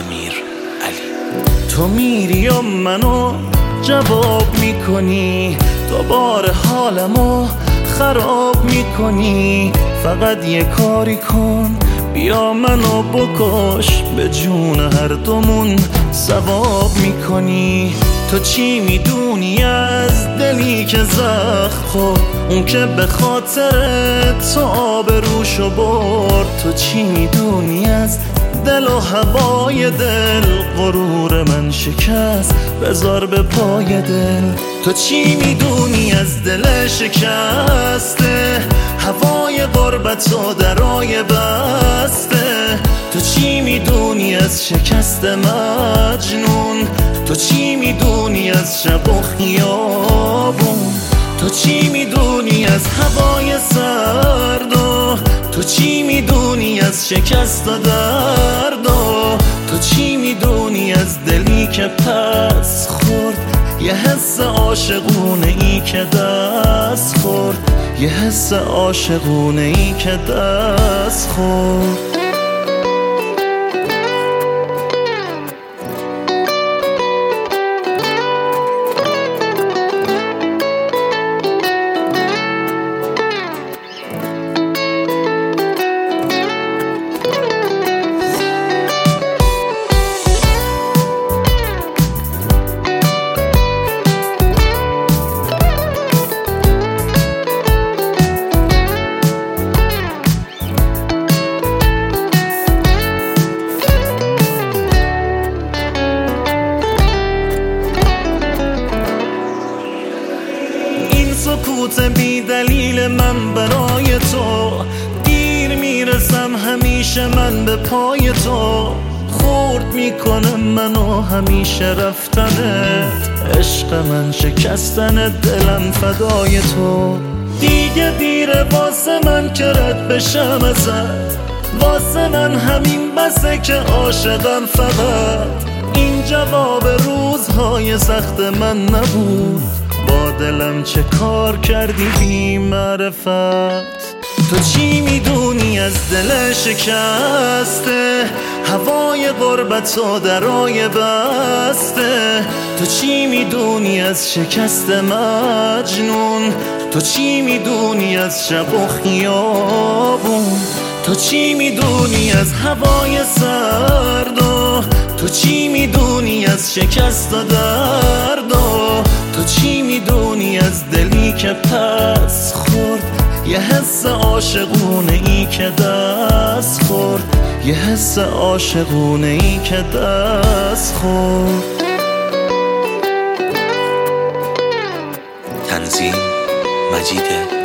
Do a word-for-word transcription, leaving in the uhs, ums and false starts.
امیر علی. تو میری و منو جواب میکنی، دوباره حالمو خراب میکنی. فقط یه کاری کن، بیا منو بکش، به جون هر دومون ثواب میکنی. تو چی میدونی از دلی که زخم خورد، اون که به خاطر تو آبروشو برد؟ تو چی میدونی از دل و هوای دل، غرور من شکست بذار به پای دل. تو چی میدونی از دل شکسته، هوای غربت و درای بسته؟ تو چی میدونی از شکست مجنون؟ تو چی میدونی از شب و خیابون؟ تو چی میدونی از هوای سرد و تو چی میدونی از شکست و درد و تو چی میدونی از دلی که پس خورد؟ یه حس عاشقونه ای که دست خورد، یه حس عاشقونه ای که دست خورد. سکوت بی دلیل من برای تو، دیر میرسم همیشه من به پای تو. خورد میکنه منو همیشه رفتنت، عشق من شکستن دلم فدای تو. دیگه دیره واسه من که رد بشم ازت، واسه من همین بسه که عاشقم فقط. این جواب روزهای سخت من نبود، با دلم چه کار کردی بی معرفت. تو چی میدونی از دل شکسته، هوای غربت و درای بسته؟ تو چی میدونی از شکست مجنون؟ تو چی میدونی از شب و خیابون؟ تو چی میدونی از هوای سرد و تو چی میدونی از شکست و درد و تو چی میدونی از دلی که پس خورد؟ یه حس عاشقونه ای که دست خورد، یه حس عاشقونه ای که دست خورد. تنظیم مجید